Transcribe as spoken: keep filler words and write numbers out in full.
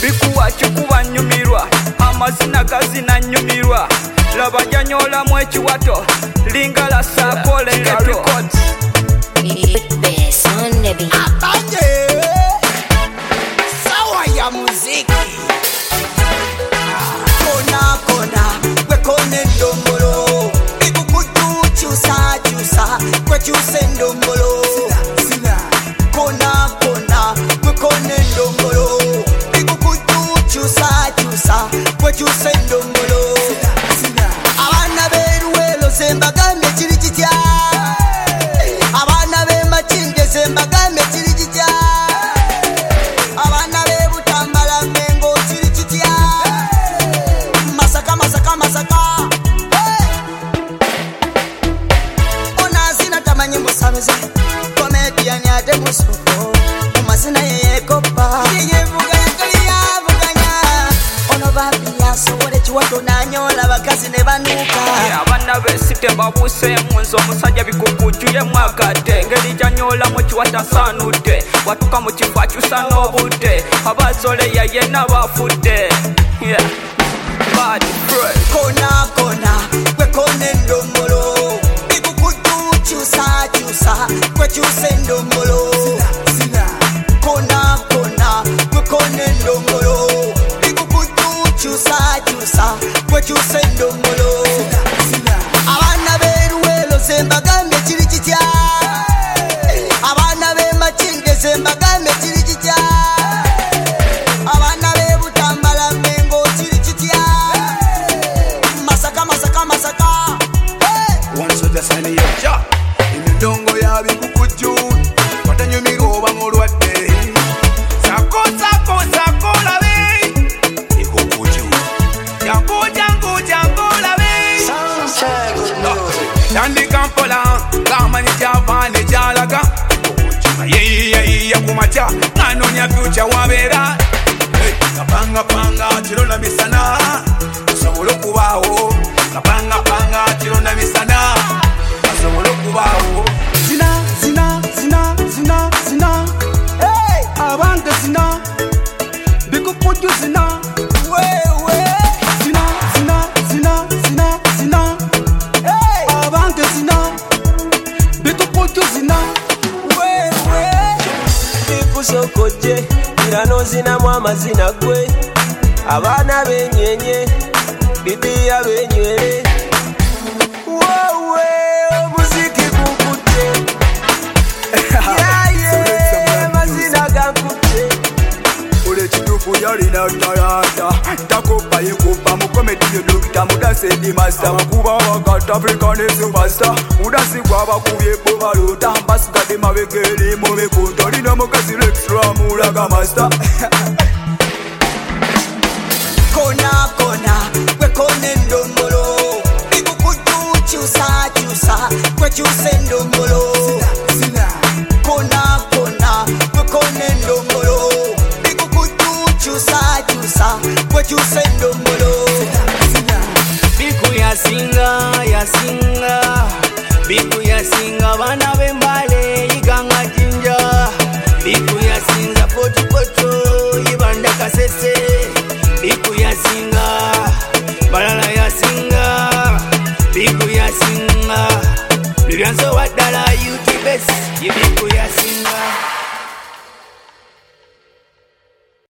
bikuwa kikuba nyumirwa amazina gazina nyumirwa laba janyola mu ekiwato lingala sakole geto Abanye sawa ya muziki kona kona kwe kone ndombolo ikukutu chusa chusa kwe chuse ndombolo kona kona kwe kone ndombolo ikukutu chusa chusa kwe chuse ndombolo abana beruwelo sembagamye chiri chitya abana be machinge sembagamye chiri chitya abana be butambala mengo chiri chitya masaka masaka masaka ona zina tamanyi musabuze comedian ate musuko umasina yekopa yevuganya kaliya vuganya ono babi yasobole chiwato nanyola bakazi ne banuka abana besite babuse munzo musajja bikukujuye mwakate ngeri janyola mu kiwata sanudde watuka mu kifo kyusa n'obudde abazole yayena bafudde yeah. Bad friend kona kona kwe kone ndombolo ikukutu chusa chusa kwe chuse ndombolo kona kona kwe kone ndombolo ikukutu chusa chusa kwe chuse ndombolo abana beruwelo sembagamye chiri chitya abana be machinge sembagamye chiri chitya abana be butambala mengo chiri chitya masaka masaka masaka wanso dasani yocha imidongo ya bikukuju watanyumirwa bamulwadde sako sako sako labe ikukuju jangu jangu jangu labe Tandi kampola kamani javane jalaga Yeyi yeyi ya kumacha Nanonya future wabera Kapanga panga chirona misana Sabolo kubao Kapanga panga chirona misana Sabolo kubao Zina zina zina zina zina Hey Abanga zina Bikukuju zina wewe Zina zina zina zina zina hey Abanga zina Bikukuju zina wewe Ikusokoje irano zina mu amazina gwe abana benyenye bibiya benywere wowe omuziki gukute yaye mazina gankute Ule chitufu yalina talanta Takopa yekupa mukomedi yo dokita Mudase di master Makuba wakata African superstar Mudasi kwa bakubye bobalota Mbasuka di mabekeli mubekuto Lina mukasi l'extra mulaga master